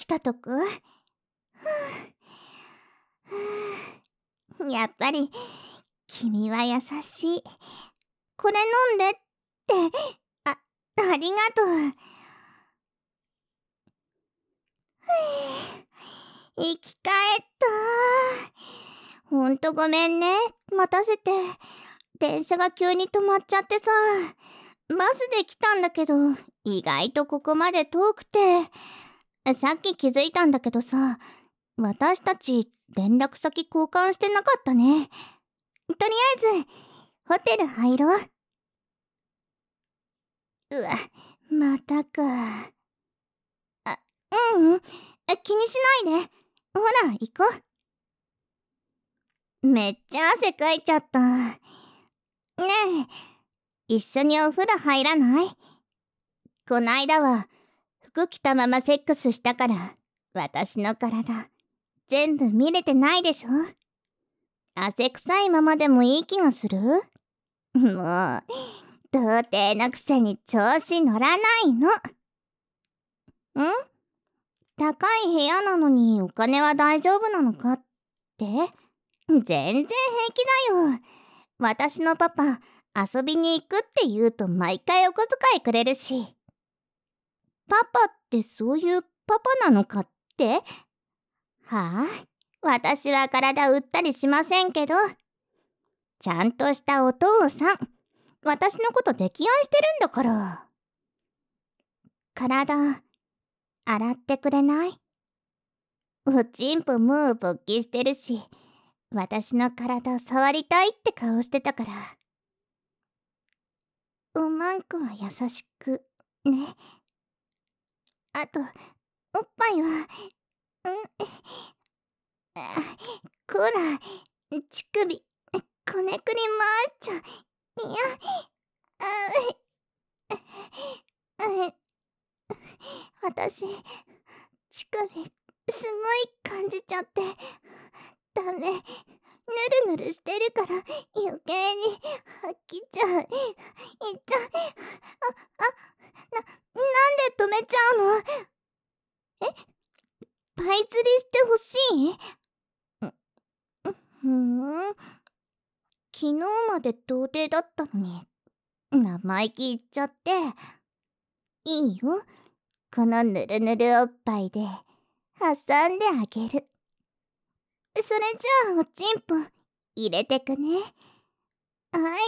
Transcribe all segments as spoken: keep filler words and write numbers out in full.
たとく。やっぱり君は優しい。これ飲んでって。あ、ありがとう。生き返った。ほんとごめんね、待たせて。電車が急に止まっちゃってさ。バスで来たんだけど、意外とここまで遠くて。さっき気づいたんだけどさ、私たち連絡先交換してなかったね。とりあえずホテル入ろう。うわ、またか。あ、ううん、気にしないで。ほら行こう。めっちゃ汗かいちゃった。ねえ、一緒にお風呂入らない？こないだは服着たままセックスしたから、私の体全部見れてないでしょ。汗臭いままでもいい気がする？もう童貞のくせに調子乗らないの。ん？高い部屋なのにお金は大丈夫なのかって？全然平気だよ。私のパパ遊びに行くって言うと毎回お小遣いくれるし。パパってそういうパパなのかって？はあ、私は体売ったりしませんけど。ちゃんとしたお父さん。私のこと溺愛してるんだから。体洗ってくれない？おちんぽもう勃起してるし、私の体触りたいって顔してたから。おまんこは優しくね。あとおっぱいは、うん、こら、乳首こねくり回っちゃ。いや、あ、私乳首すごい感じちゃって。ダメ、ぬるぬるしてるから余計に吐きちゃう。いっちゃ、あ、あ、な、なんで止めちゃうの？え、パイ釣りしてほしい？ふん、昨日まで童貞だったのに生意気言っちゃって。いいよ、このぬるぬるおっぱいで挟んであげる。それじゃあおちんぽ入れてくね。はい、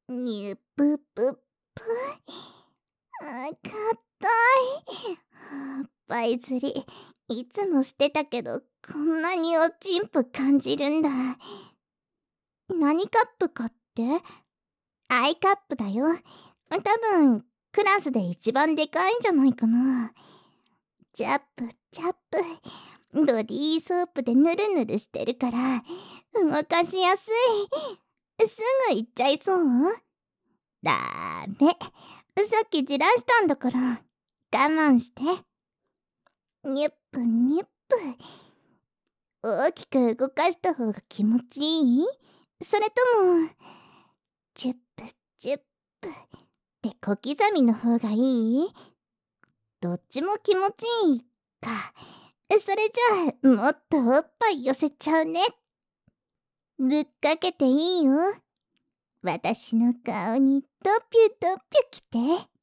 にゅっぷぷぷ。あ、かたい。おっぱい釣りいつもしてたけど、こんなにおちんぽ感じるんだ。何カップかって？アイカップだよ。多分クラスで一番でかいんじゃないかな。チャップチャップ、ボディーソープでぬるぬるしてるから動かしやすい。すぐ行っちゃいそう？ダメ、さっきじらしたんだから我慢して。ニュップニュップ。大きく動かした方が気持ちいい？それともチュップチュップって小刻みの方がいい？どっちも気持ちいいか。それじゃあもっとおっぱい寄せちゃうね。ぶっかけていいよ。私の顔にドピュドピュきて。うーん、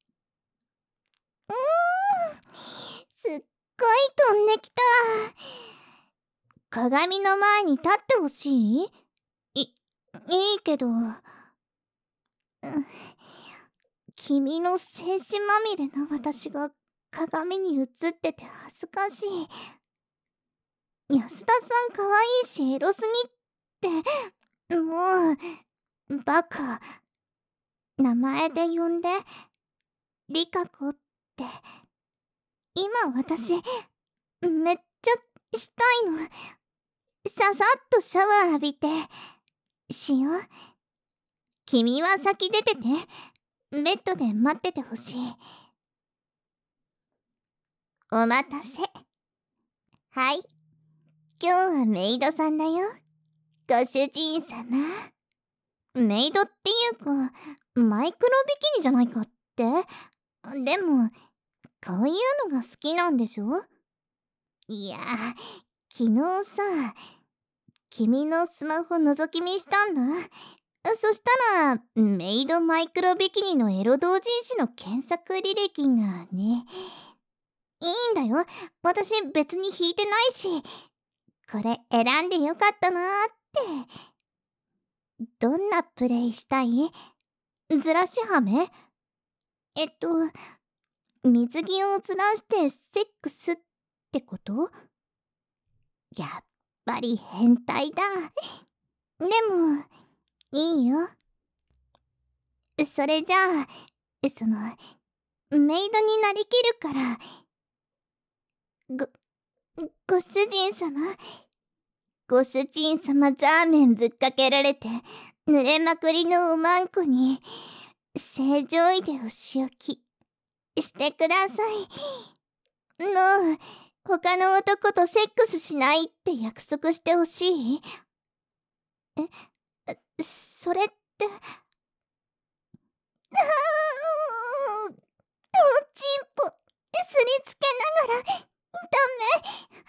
すっごい飛んできた。鏡の前に立ってほしい？い、いいけど、うん、君の精子まみれな私が鏡に映ってて恥ずかしい。安田さんかわいいしエロすぎって。もうバカ。名前で呼んで、リカ子って。今私めっちゃしたいの。ささっとシャワー浴びてしよう。君は先出てて、ベッドで待っててほしい。お待たせ。はい、今日はメイドさんだよ、ご主人様。メイドっていうかマイクロビキニじゃないかって。でもこういうのが好きなんでしょ？ いや、昨日さ、君のスマホ覗き見したんだ。そしたら、メイドマイクロビキニのエロ同人誌の検索履歴がね。いいんだよ。私別に引いてないし。これ選んでよかったなーって。どんなプレイしたい？ずらしはめ？えっと、水着をずらしてセックスってこと？やっぱり変態だ。でも、いいよ。それじゃあ、その、メイドになりきるから、ご、ご主人様ご主人様ザーメンぶっかけられて、濡れまくりのおまんこに、正常位でお仕置きしてください。もう、他の男とセックスしないって約束してほしい？え、それって、おちんぽ、すりつけながら、ダメ。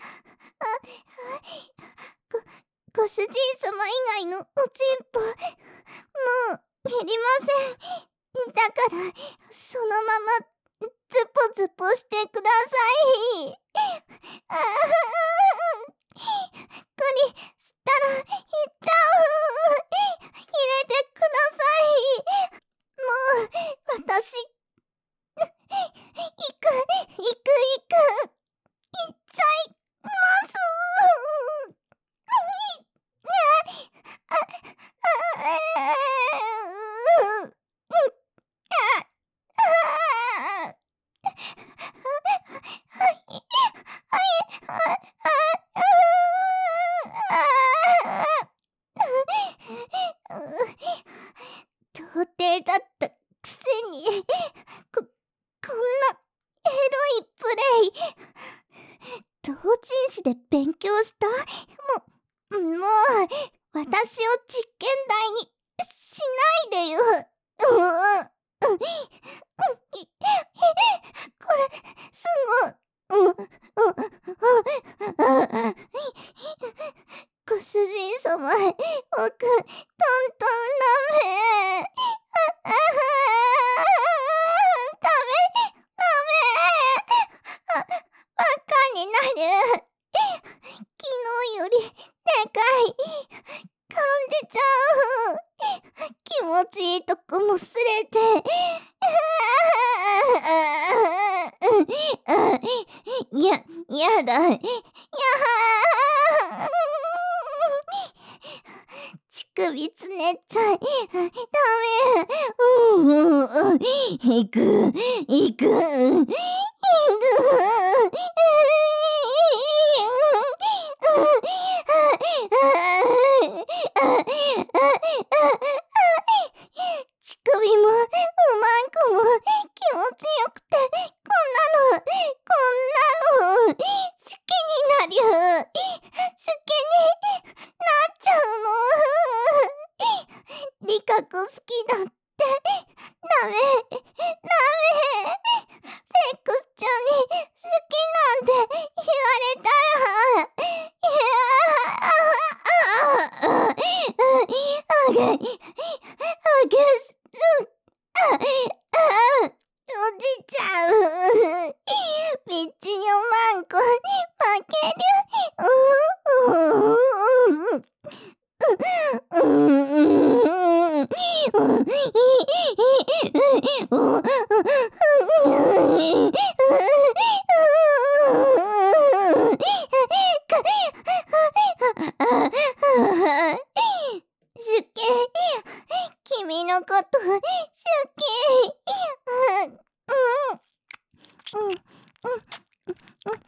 ご、ご主人様以外のおちんぽ、もう、いりません。だから、そのまま、ズポズポしてください。ああ、こりしたら、いっちゃう。入れてください。もう、私、行く、行く、行く、行っちゃいます。童貞だったくせに、こ、こんなエロいプレイ、同人誌で勉強した？も、もう、私を実験台にしないでよ。うん、これ、すごい。うん、うん、ご主人様、僕、トントンラメン。ダメ、ダメ。バカになる。昨日よりでかい。感じちゃう。気持ちいいとこもすれて。や、やだ。や乳首つねっちゃい。ダメ。うんうんうん。行く。行く。行く。乳首も、おまんこも気持ちよくて、こんなの、こんなの、好きになりゅう。好きになっちゃうの。リカ子好きだって。ダメ、ダメ。セックス中に好きなんて言われたら、いやあ、あ、あ、あ、あげ、あげ、す、あ、あ、落ちちゃう。ピッチにおまんこ負ける。うううううシュケ、君のことシュケ、うんうんうんうん